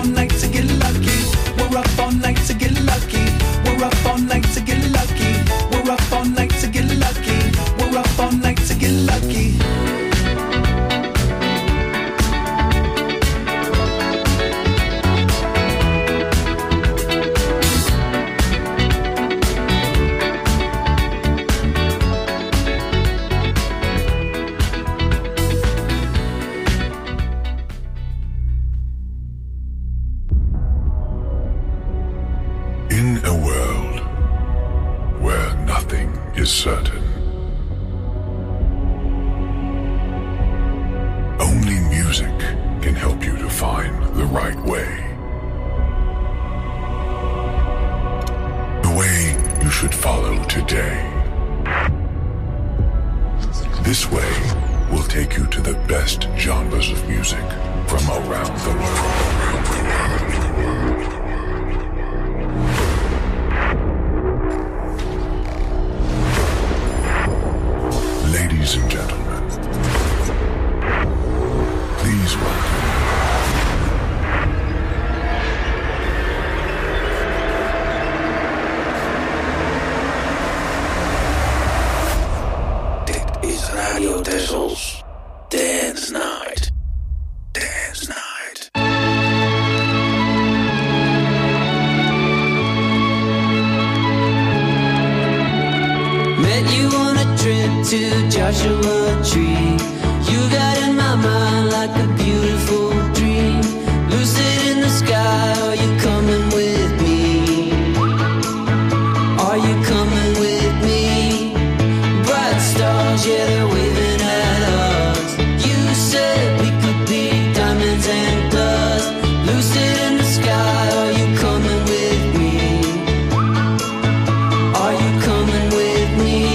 all night to get lucky. We're up all night to get lucky. We're up all night to get lucky. We're up all night to get lucky. We're up all night to get lucky. Is certain. Only music can help you to find the right way. The way you should follow today. This way will take you to the best genres of music from around the world. Ladies and gentlemen, please welcome Dit is Radio Texels Dance Night. Dance Night. Met you on a trip to Joshua Tree. You got in my mind like a beautiful dream. Lucid in the sky, are you coming with me? Are you coming with me? Bright stars, yeah, they're waving at us. You said we could be diamonds and dust. Lucid in the sky, are you coming with me? Are you coming with me?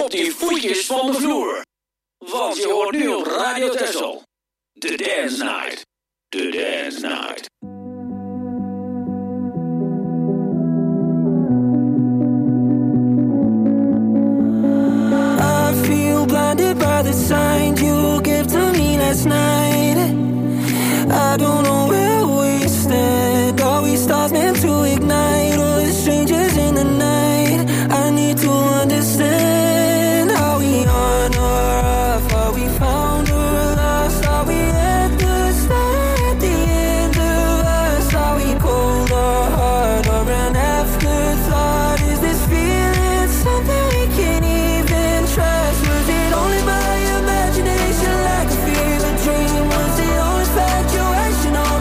op die voetjes van de vloer. Want je hoort nu op Radio Texel. The Dance Night. The Dance Night. I feel blinded by the signs you gave to me last night. I don't know where we stand. Are we stars meant to ignite? Or the strangers in the night? I need to understand. Are we on or off? Are we found or lost? Are we at the start or at the end of us? Are we cold or hard or an afterthought? Is this feeling something we can't even trust? Was it only my imagination, like a fever dream? Was it always factual?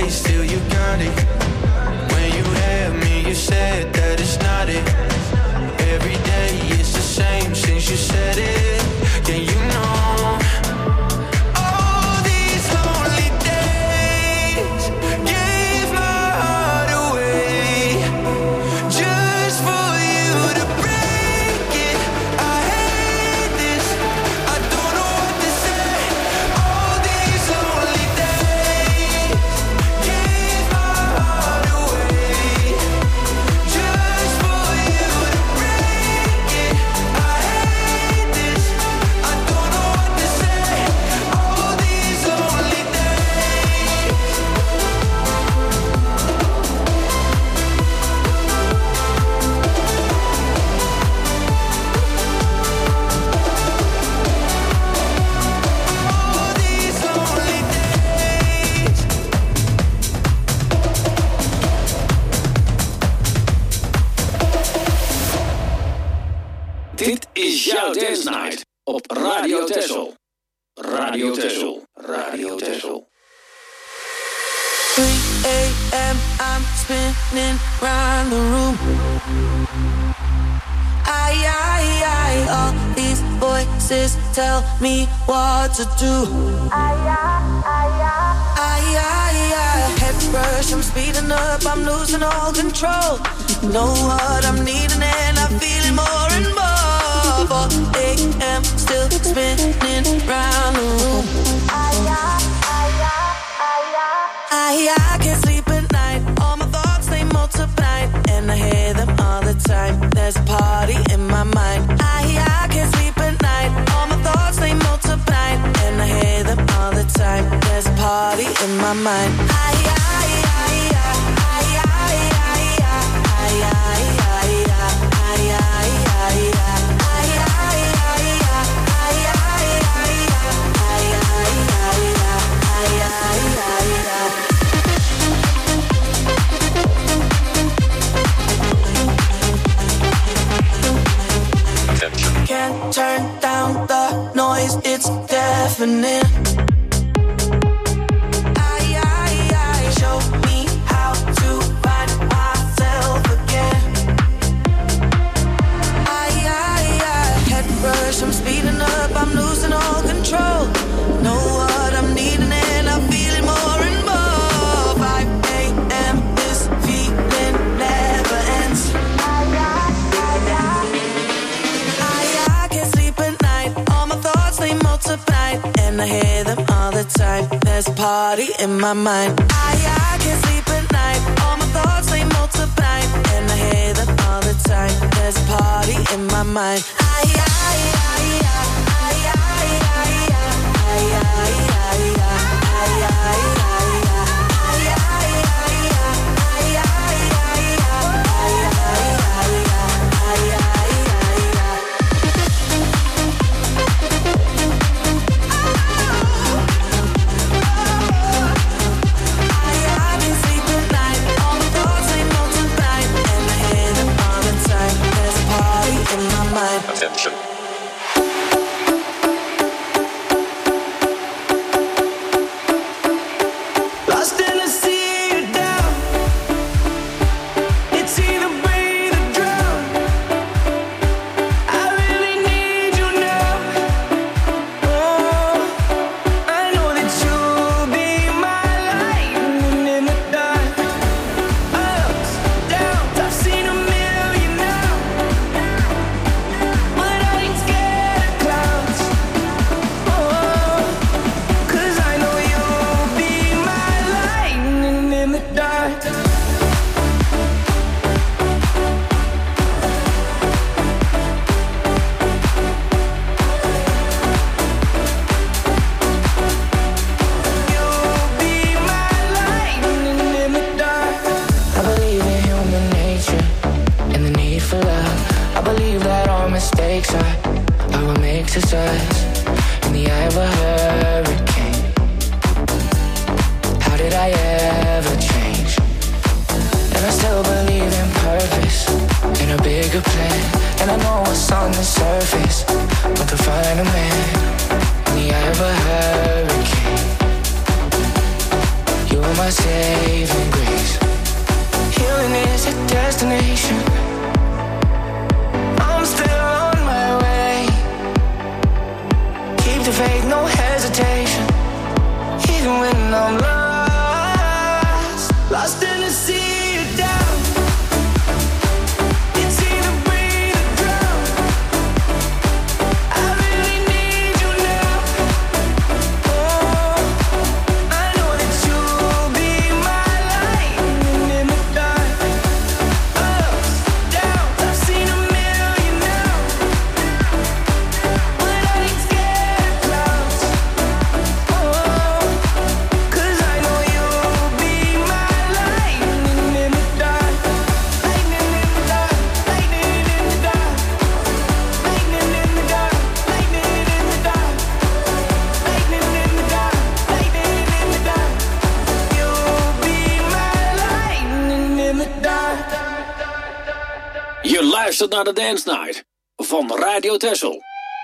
still you got it. When you had me, you said that it's not it. Every day it's the same since you said it. Yeah, you know. All these lonely days gave my heart away just for you to break it. I hate this. I don't know what to say. All these lonely days gave my heart away just for you to break it. I hate this. I don't know what to say. All these lonely days. All these lonely days. Dit is jouw Dance Night op Radio Texel. Radio Texel. Radio Texel. 3 a.m. I'm spinning round the room. All these voices tell me what to do. Head rush, I'm speeding up, I'm losing all control. Know what I'm needing and I'm feeling more and more. 4 a.m. still spinning round the room. I can't sleep at night, all my thoughts they multiply, and I hear them all the time. There's a party in my mind. I can't sleep at night, all my thoughts they multiply, and I hear them all the time. There's a party in my mind. Can't turn down the noise, it's deafening. Show me how to find myself again. Head rush, I'm speeding up, I'm losing all control. Know what I'm needing and I'm feeling more and more. 5 a.m. this feeling never ends. I can't sleep at night, all my thoughts they multiply, and I hear them all the time. There's a party in my mind. I can't sleep at night, all my thoughts they multiply, and I hear them all the time. There's a party in my mind. Attention. Lost in the sea or down. It's either breathe or drown. I really need you now. Oh, I know that you'll be my lightning in the dark. Ups, downs, I've seen a million now. But I ain't scared of clouds. Oh, 'cause I know you'll be my lightning in the dark. You'll be my lightning in the dark. I believe in human nature and the need for love. I believe that all mistakes are what makes us us. In the eye of a hurricane, how did I ever change? And I still believe in purpose and a bigger plan. And I know what's on the surface, but to find a man in the eye of a hurricane, you were my my saving grace. Healing is a destination. I'm still on my way. Keep the faith, no hesitation. Even when I'm lost, lost in the sea of doubt. It's either breathe or drown. I really need you now. Oh, I know that you'll be my light in the dark. Ups, downs, I've seen a million now. But I ain't scared of clouds. Oh, 'cause I know you'll be my lightning in the dark. Lightning in the dark, lightning in the dark. Lightning in the dark, lightning in the dark. Lightning in the dark, lightning in the dark. You'll be my lightning in the dark. Je luistert naar de Dance Night van Radio Texel.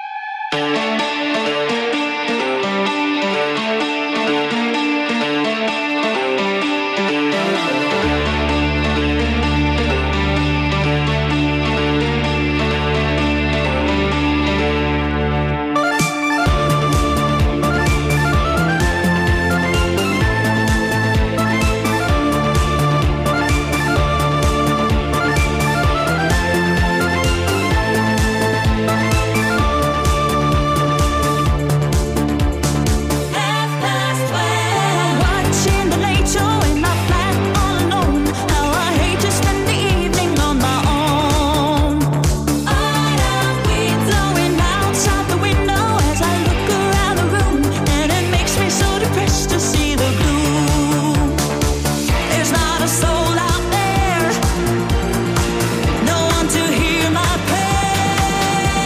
Watching the late show in my flat all alone. How I hate to spend the evening on my own. Autumn winds blowing outside the window as I look around the room, and it makes me so depressed to see the gloom. There's not a soul out there, no one to hear my prayer.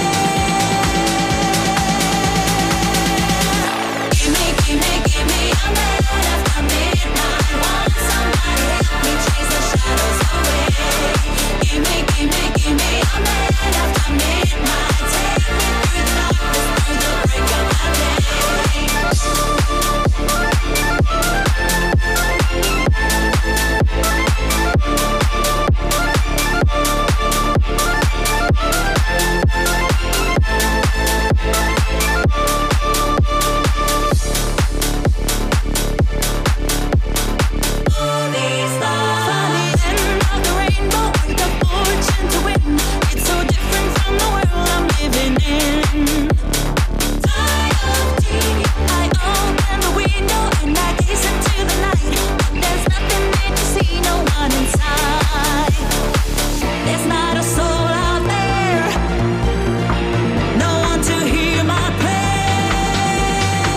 Give me a man after midnight. Want somebody help me chase the shadows away. Give me a man after midnight. Take me through the darkness, through the break of my day. Movie stars, funny end of the rainbow with the fortune to win. It's so different from the world I'm living in. Tired of TV, I open the window and I gaze into the night. There's nothing there to see, no one inside. There's not a soul out there, no one to hear my prayer.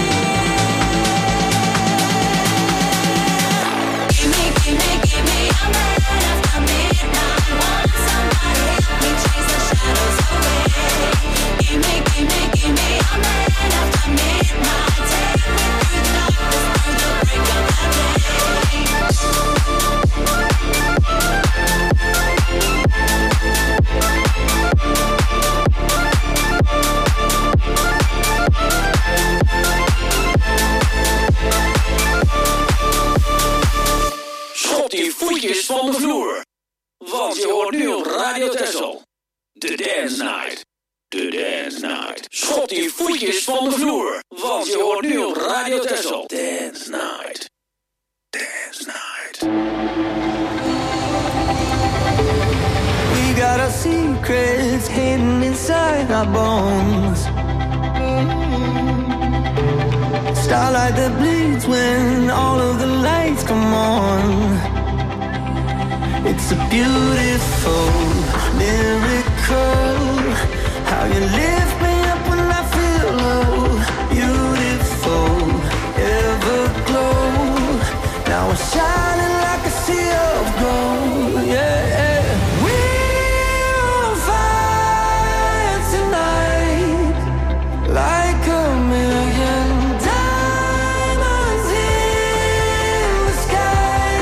Give me a man after midnight. Want somebody help me chase the shadows away. Give me a man after midnight. Take me through the darkness, through the break of my day. Schop die voetjes van de vloer. Want je hoort nu op Radio Texel. De Dance Night. De Dance Night. Schop die voetjes van de vloer. Want je hoort nu op Radio Texel. Dance Night. Dance Night. We got our secrets hidden inside our bones. Starlight that bleeds when all of the lights come on. It's a beautiful miracle. How you lift me up when I feel low. Beautiful, everglow. Now we're shining like a sea of gold. Yeah. We're on fire tonight, like a million diamonds in the sky.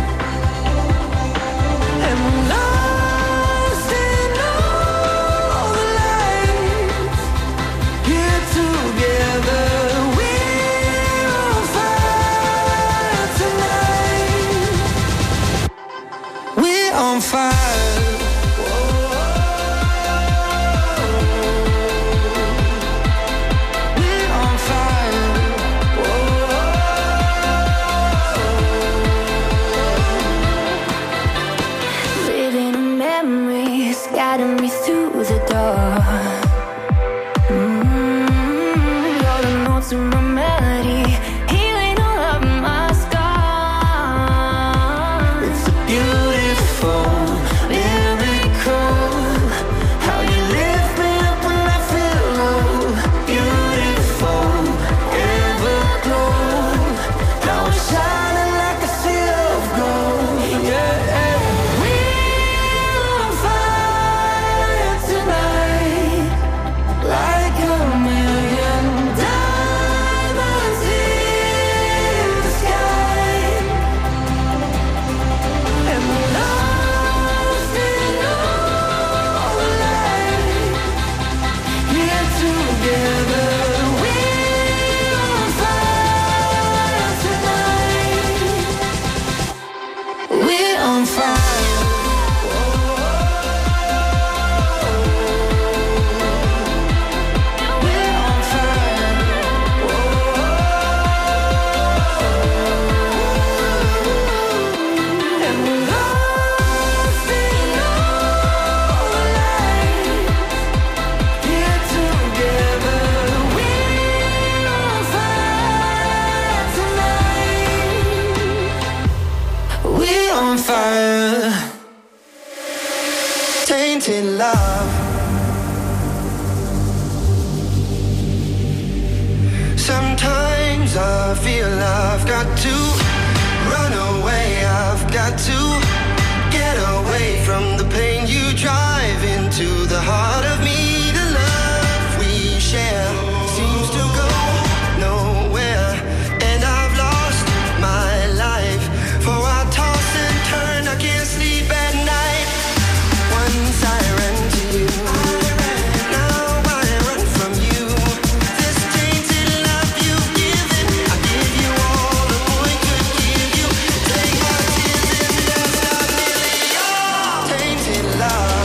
And we're lost in all the lights, here together. We're on fire tonight. on fire. Tainted love. Sometimes I feel I've got to run away. I've got to get away from the pain. You drive into the heart of me. The love we share seems to go nowhere, and I've lost my life. For I toss and turn, I can't sleep at night. Once I ran to you, now I run from you. This tainted love you've given, I give you all the boy could give you. Take my tears and that's not nearly all. Tainted love.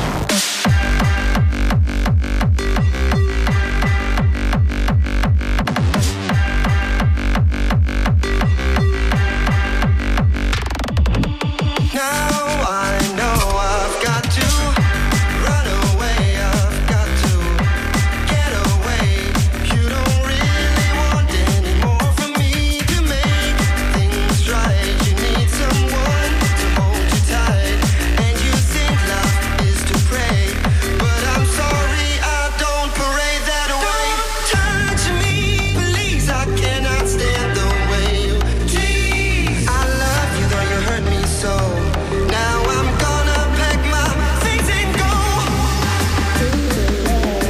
Now I know I've got to run away. I've got to get away. You don't really want any more from me to make things right. You need someone to hold you tight, and you think love is to pray. But I'm sorry, I don't parade that way. Touch me, please. I cannot stand the way you tease. I love you, though you hurt me so. Now I'm gonna pack my things and go. Tainted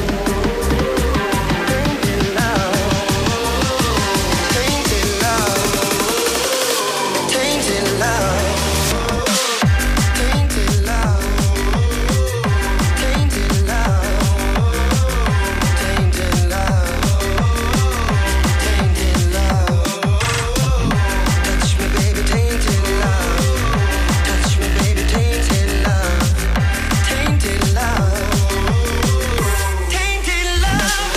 love. Tainted love. Tainted love. Tainted love. Tainted love. Tainted love. Tainted love. Touch me, baby, tainted love. Touch me, baby, tainted love. Tainted love. Tainted love.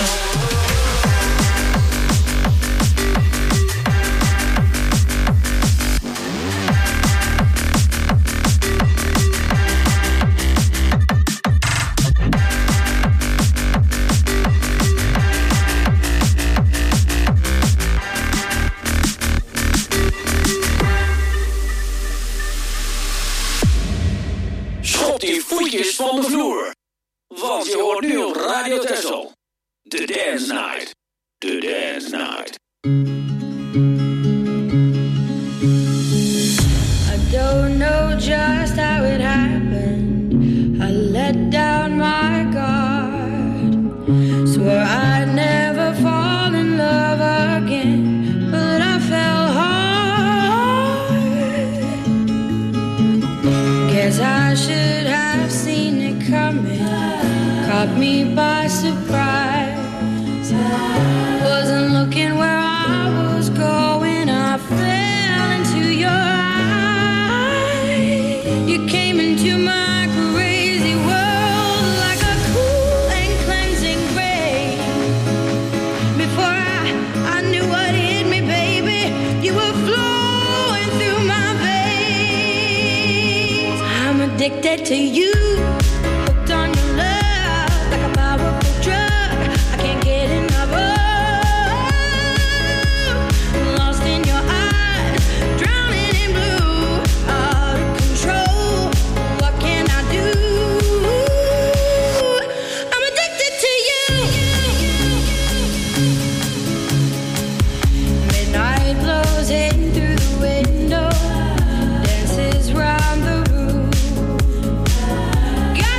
Schop die voetjes van de vloer. Want je hoort nu op Radio Texel. The Dance Night. The Dance Night. I don't know just how it happened. I let down my guard. Swore I'd never fall in love again, but I fell hard. Guess I should have seen it coming. Caught me by surprise. Wasn't looking where I was going. I fell into your eyes. You came into my crazy world like a cool and cleansing rain. Before I knew what hit me, baby, you were flowing through my veins. I'm addicted to you, hooked on your love like a powerful drug. I can't get enough of. Lost in your eyes, drowning in blue, out of control. What can I do? I'm addicted to you. Midnight blows in through the window, dances round the room.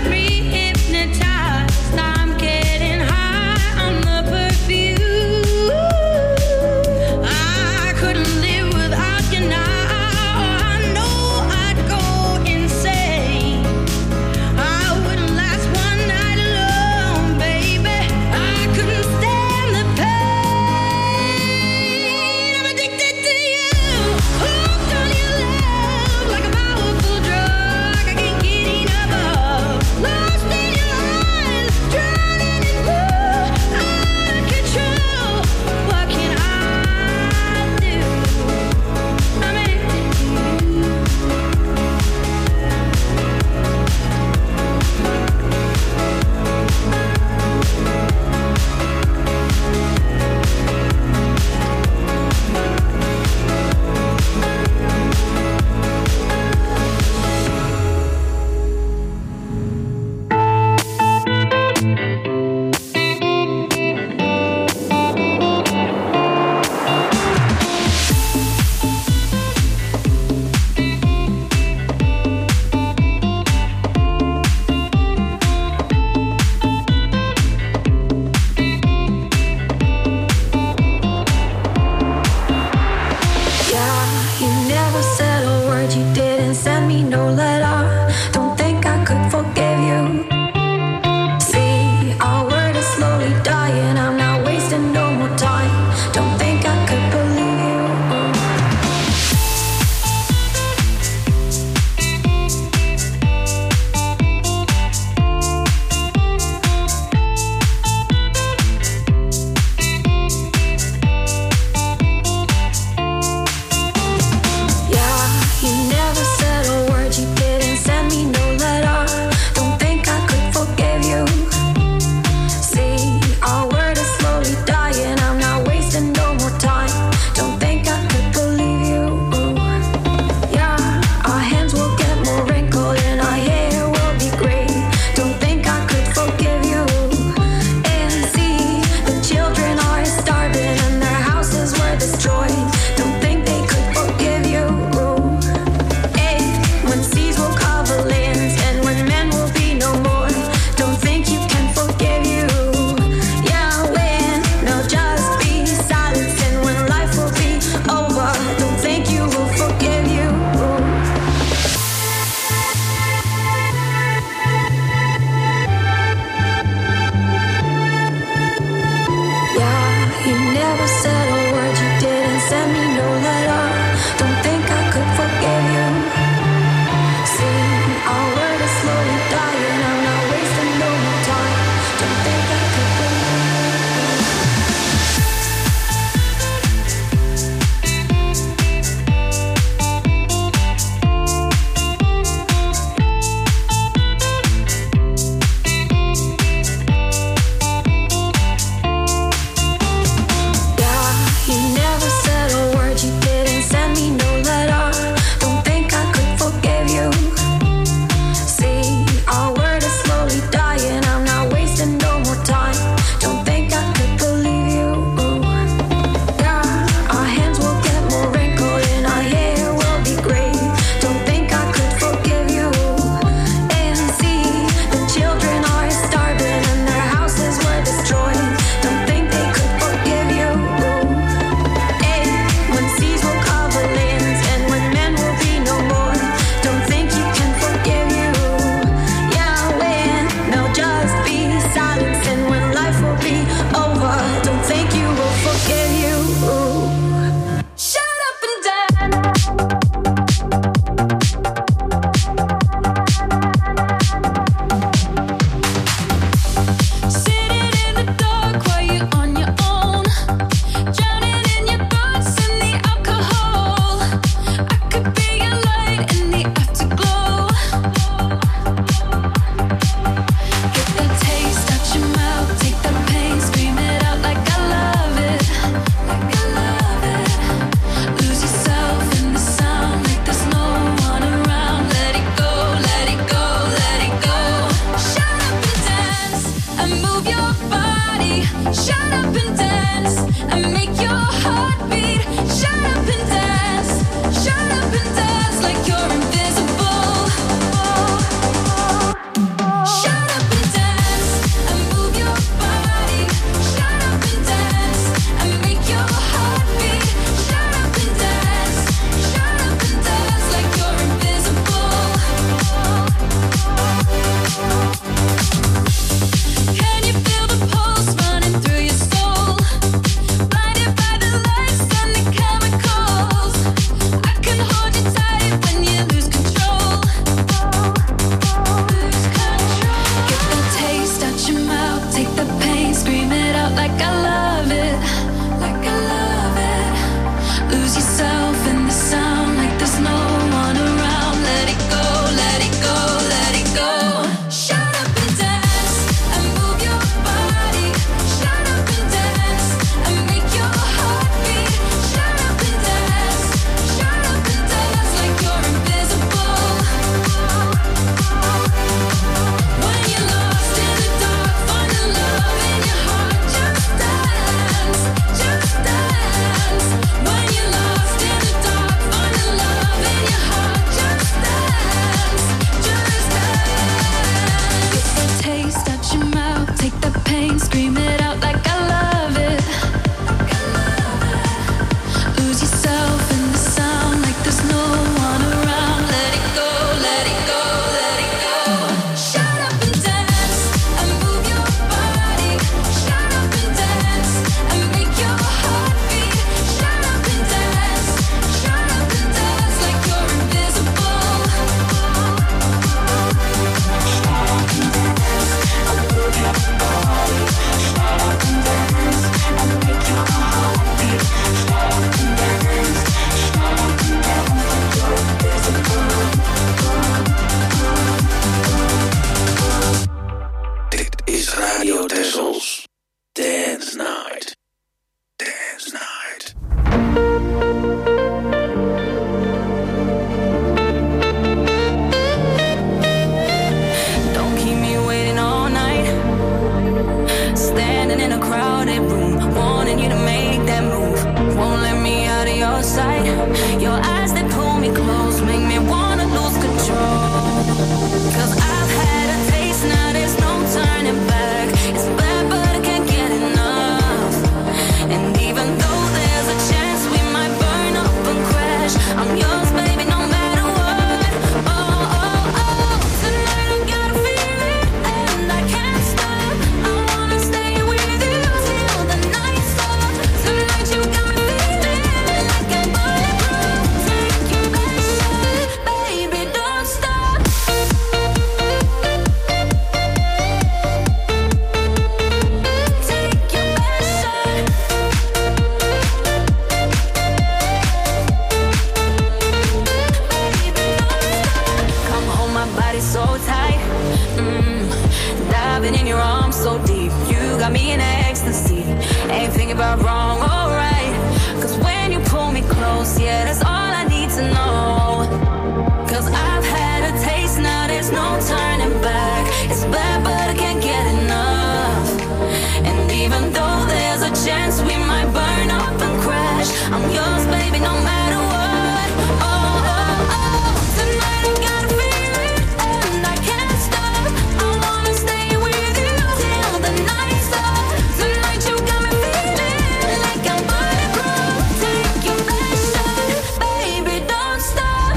right by wrong, alright. Cause when you pull me close, yeah, that's all I need to know. Cause I've had a taste, now there's no turning back. It's bad, but I can't get enough. And even though there's a chance we might burn up and crash, I'm yours, baby, no matter what. Oh, oh, oh. Tonight I got a feeling and I can't stop. I wanna stay with you till the night's up. Tonight you got me feeling like I'm bulletproof. Take your best shot, baby, don't stop.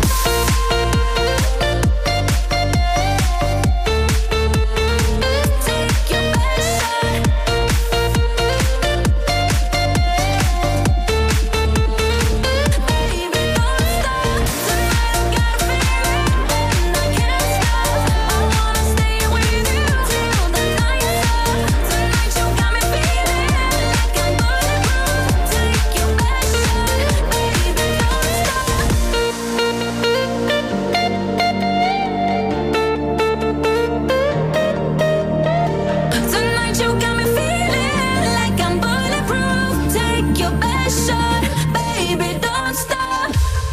Take your best shot. Baby, don't stop. Tonight I got a feeling and I can't stop. I wanna stay with you till the night's up. Tonight you got me feeling like I'm bulletproof. Take your best shot, baby, don't stop. Tonight you got me feeling like I'm bulletproof. Take your best shot, baby, don't stop.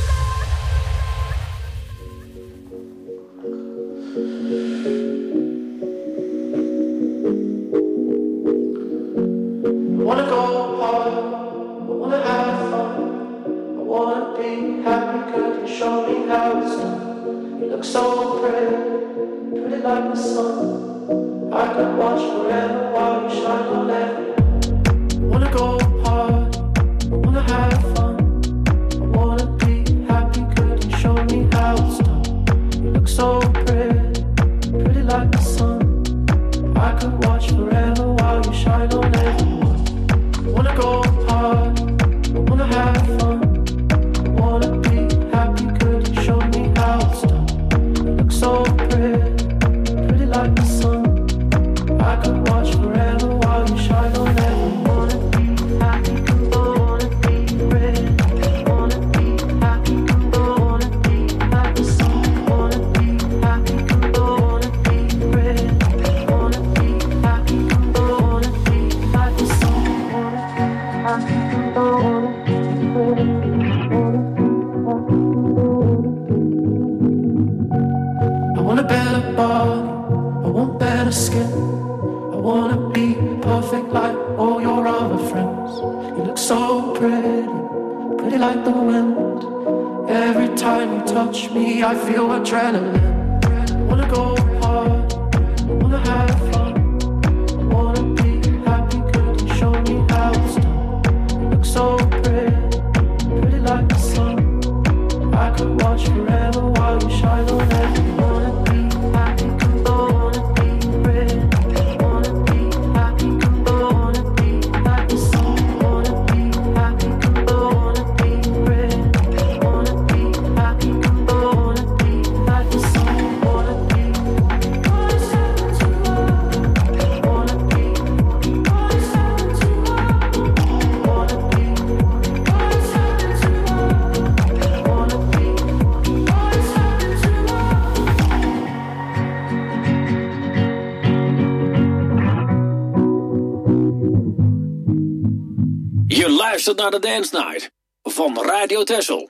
I wanna go hard, I wanna have fun, I wanna be happy. Could you show me how it's done? You look so pretty, pretty like the sun. I could watch forever while you shine on everyone. I wanna go hard, I wanna have fun, I wanna be happy. Could you show me how it's done? You look so pretty, pretty like the sun. I could watch forever while you shine on everyone. I wanna go hard, I wanna have fun, I wanna be happy. Could you show me how it's done? You look so pretty, pretty like the sun. I could watch forever while you shine on everyone. Wanna be happy, wanna be pretty, wanna be happy, wanna be like the sun. Wanna be happy, wanna be pretty, wanna be happy, wanna be like the sun. Wanna be happy, wanna be pretty, I want a better body, I want better skin. I wanna be perfect like all your other friends. You look so pretty, pretty like the wind. Every time you touch me, I feel adrenaline. I wanna go hard, I wanna have fun, I wanna be happy. Could you show me how it's done? You look so pretty, pretty like the sun. I could watch forever while you shine on everyone. Wanna be happy, wanna be pretty, wanna be happy, wanna be like the sun. Wanna be happy, wanna be pretty, wanna be happy, wanna be like the sun. Wanna be, wanna be, wanna be, wanna be. Je luistert naar de Dance Night van Radio Texel.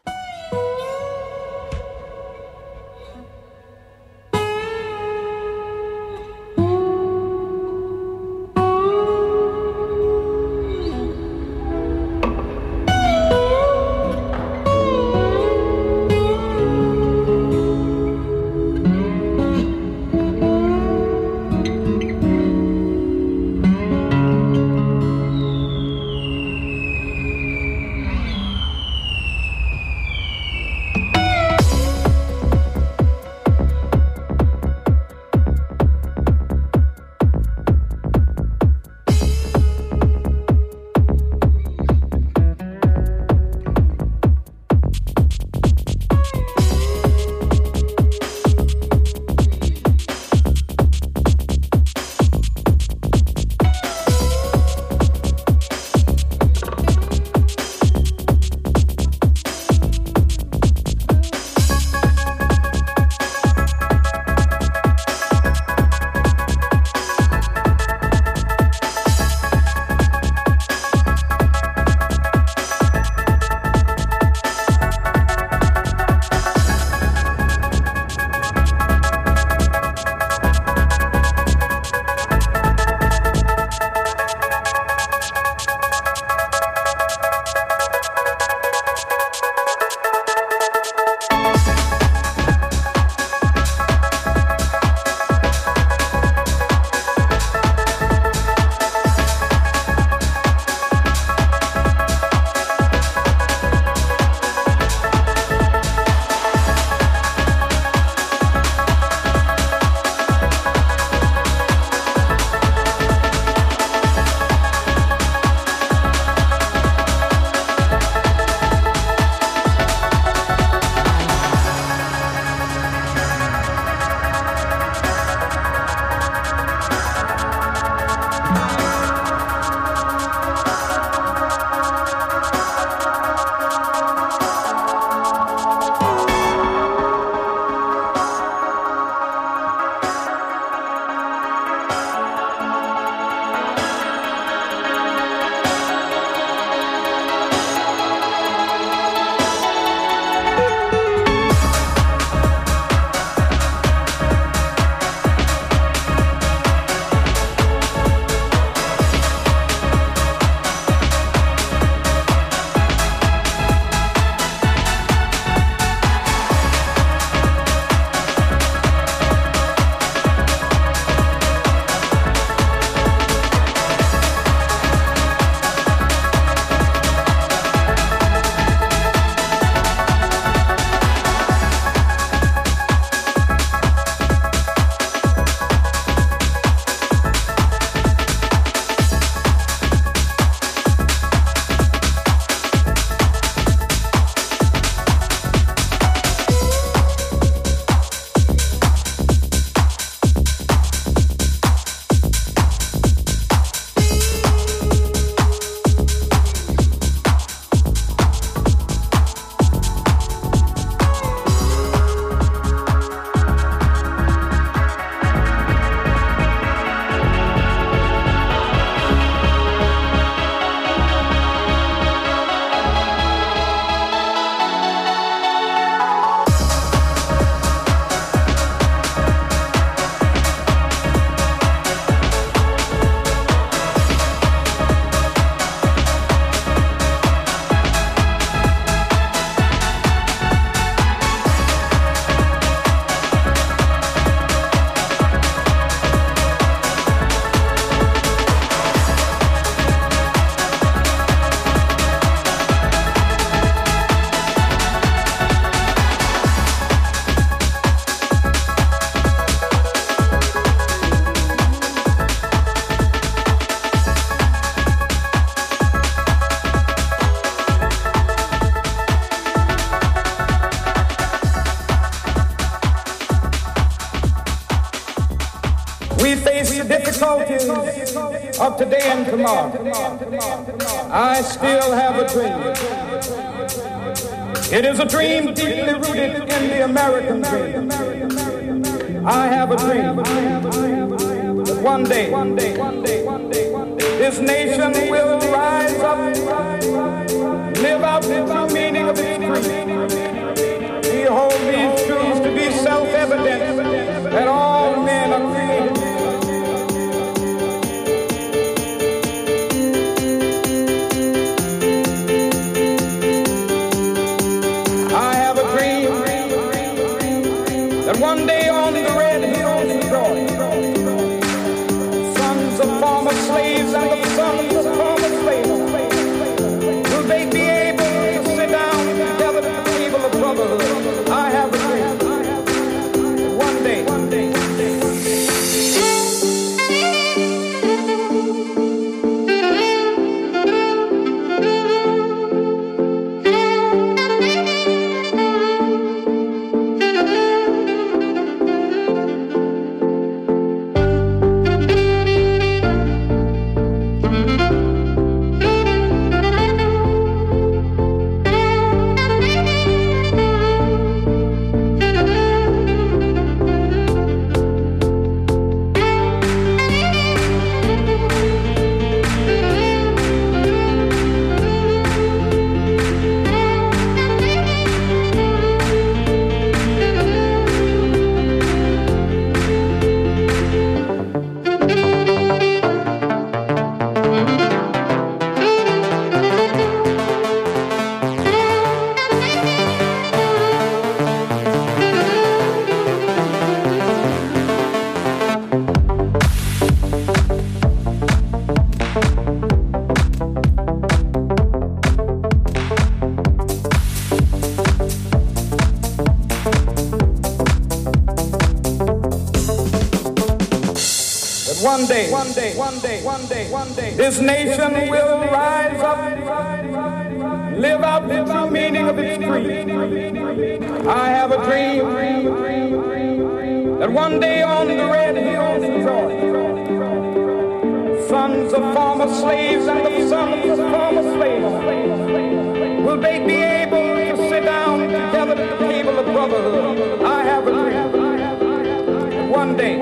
difficulties of today and tomorrow, I still have a dream. It is a dream deeply rooted in the American dream. I have a dream that one day this nation will rise up, live out the true meaning of its creed. We hold these truths to be self-evident that all men are created. I have a dream that one day on the red hills of Georgia, sons of former slaves and the sons of former slaves, will they be able to sit down together at the table of brotherhood? I have a dream that one day. One day, this nation will rise up, live out the true meaning of its creed. I have a dream that one day on the red hills of Georgia, sons of former slaves and the sons of former slaves, will they be able to sit down together at the table of brotherhood? I have a dream that one day.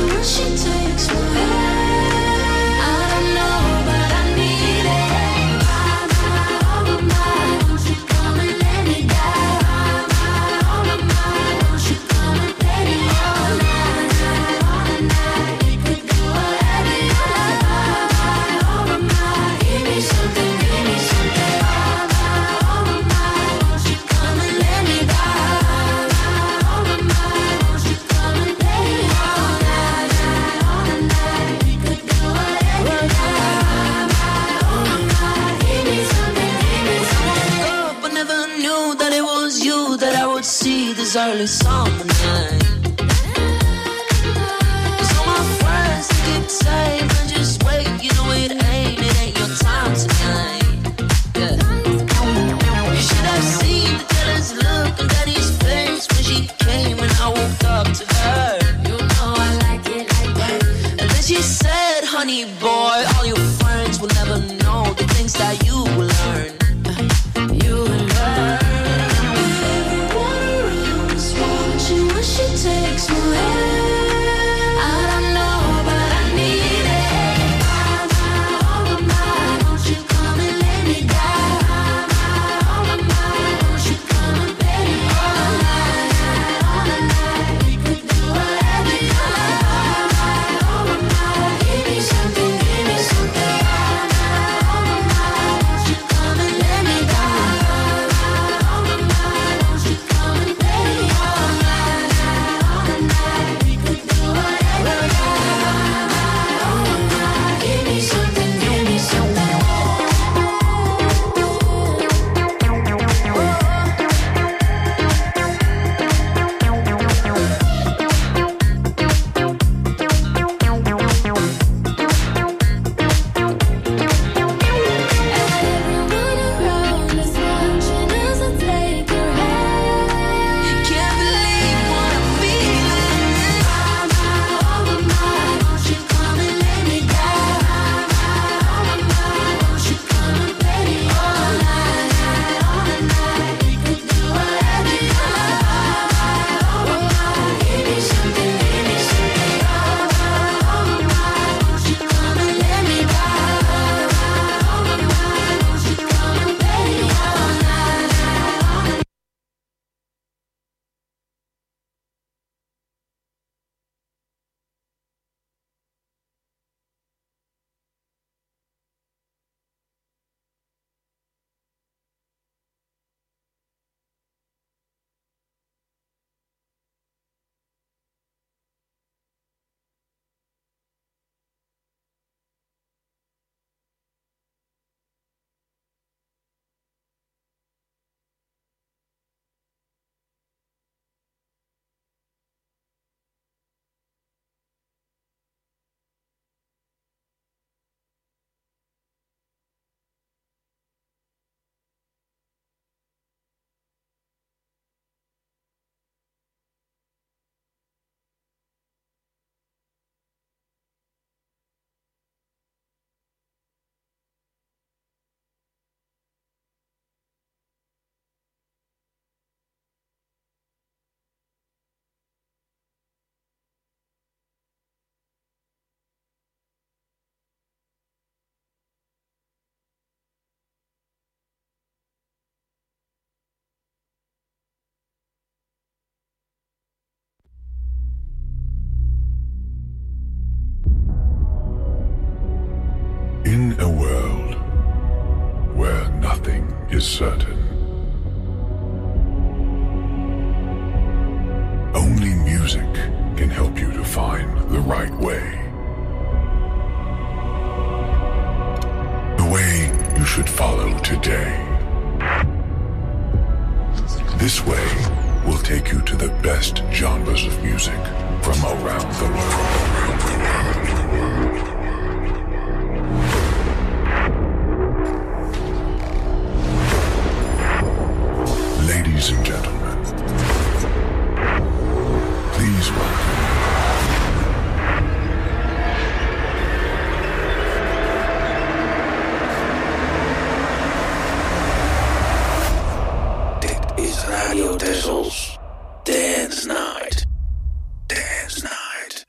Takes me. I don't know, but I need it. see this early summer night. So my friends keep saying, but just wait, you know it ain't your time tonight. Yeah. You should have seen the jealous look on Daddy's face when she came and I walked up to her. You know I like it like that. And then she said, honey boy, all your friends will never know the things that you will learn. You will learn. Everyone around is watching when she takes my hand. I don't know, but I need it. Oh my, won't you come and lay me down? Oh my, won't you come and pay me all night? We could do whatever you like. Oh my, give me something, give me something. Oh my, won't you come and lay me down? Oh my, won't you come and pay me all night? We could do whatever you like. Oh my, give me something, give me something. Everyone around is watching as I take your hand. Can't believe what I'm feeling. Oh my, won't you come and lay me down? Oh my, won't you come and pay me all night? We could do whatever you like. Oh my, give me something, give me something. Oh my, won't you come and lay me down? Oh my, won't you come and pay me all night? In a world where nothing is certain, only music can help you to find the right way. The way you should follow today. This way will take you to the best genres of music from around the world. Ladies and gentlemen, please welcome. Dit is Radio Tessels Dance Night. Dance Night.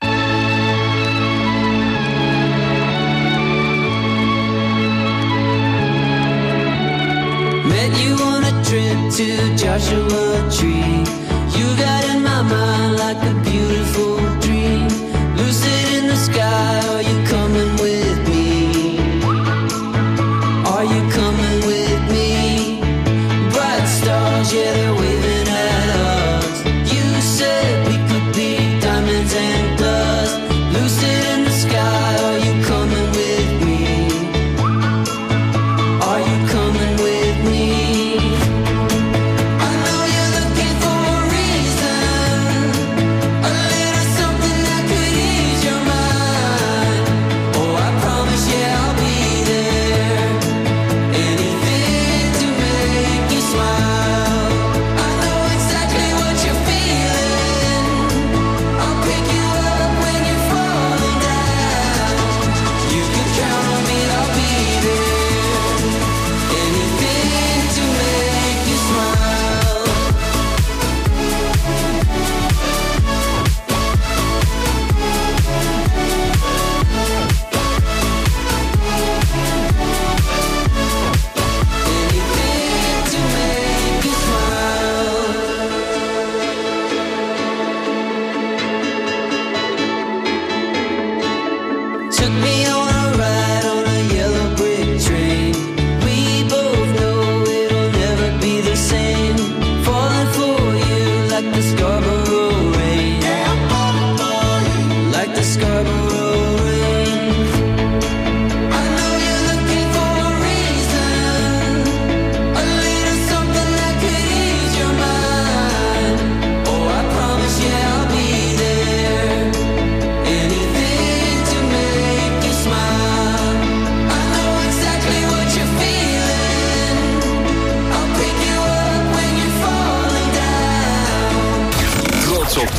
Met you on a trip to Joshua Tree. You got in my mind like a beautiful dream. Lucid in the sky, are you coming with me? Are you coming with me? Bright stars, yeah, they're waving at us. You said we could be diamonds and dust. Lucid in the sky, are you coming with me? Are you coming with me? I know you're looking for a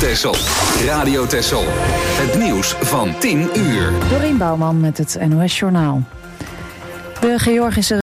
Texel. Radio Texel. Het nieuws van 10 uur. Dorien Bouwman met het NOS Journaal. De Georgische